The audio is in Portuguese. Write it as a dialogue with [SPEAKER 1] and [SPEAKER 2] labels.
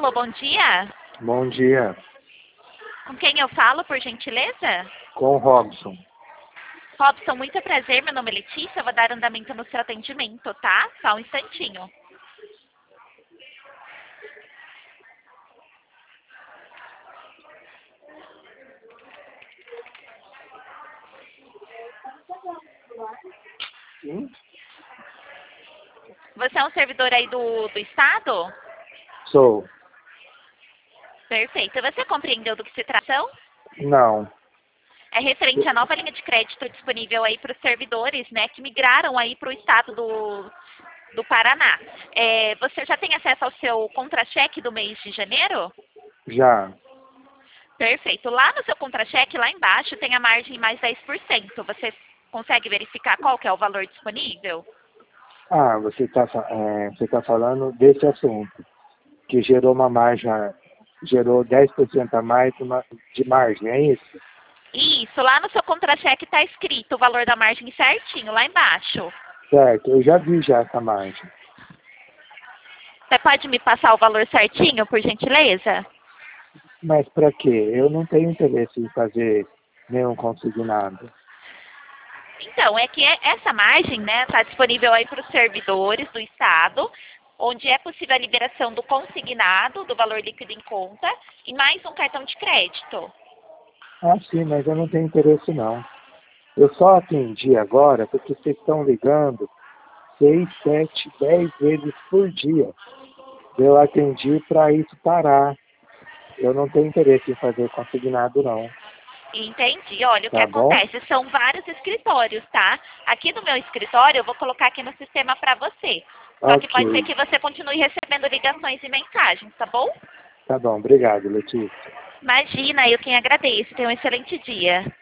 [SPEAKER 1] Alô, bom dia.
[SPEAKER 2] Bom dia,
[SPEAKER 1] Com quem eu falo, por gentileza?
[SPEAKER 2] com o Robson.
[SPEAKER 1] Robson, muito prazer. Meu nome é Letícia. Eu vou dar andamento no seu atendimento, tá? Só um instantinho.
[SPEAKER 2] Sim?
[SPEAKER 1] Você é um servidor aí do Estado?
[SPEAKER 2] Sou.
[SPEAKER 1] Perfeito. Você compreendeu do que se trata?
[SPEAKER 2] Não.
[SPEAKER 1] É referente à nova linha de crédito disponível aí para os servidores, né, que migraram aí para o estado do Paraná. Você já tem acesso ao seu contra-cheque do mês de janeiro?
[SPEAKER 2] Já.
[SPEAKER 1] Perfeito. Lá no seu contra-cheque, lá embaixo, tem a margem mais 10%. Você consegue verificar qual que é o valor disponível?
[SPEAKER 2] Ah, você tá falando desse assunto, que gerou uma margem, gerou 10% a mais de margem, é isso?
[SPEAKER 1] Isso, lá no seu contra-cheque está escrito o valor da margem certinho, lá embaixo.
[SPEAKER 2] Certo, eu já vi já essa margem.
[SPEAKER 1] Você pode me passar o valor certinho, por gentileza?
[SPEAKER 2] Mas para quê? Eu não tenho interesse em fazer nenhum consignado.
[SPEAKER 1] Então, é que essa margem, né, está disponível aí para os servidores do Estado, onde é possível a liberação do consignado, do valor líquido em conta, e mais um cartão de crédito.
[SPEAKER 2] Ah, sim, mas eu não tenho interesse não. Eu só atendi agora porque vocês estão ligando 6, 7, 10 vezes por dia. Eu atendi para isso parar. Eu não tenho interesse em fazer consignado, não.
[SPEAKER 1] Entendi. Olha, o que
[SPEAKER 2] Tá bom?
[SPEAKER 1] acontece? São vários escritórios, tá? Aqui no meu escritório, eu vou colocar aqui no sistema para você. Só que pode ser
[SPEAKER 2] Ok.
[SPEAKER 1] que você continue recebendo ligações e mensagens, tá bom?
[SPEAKER 2] Tá bom. Obrigado, Letícia.
[SPEAKER 1] Imagina, eu quem agradeço. Tenha um excelente dia.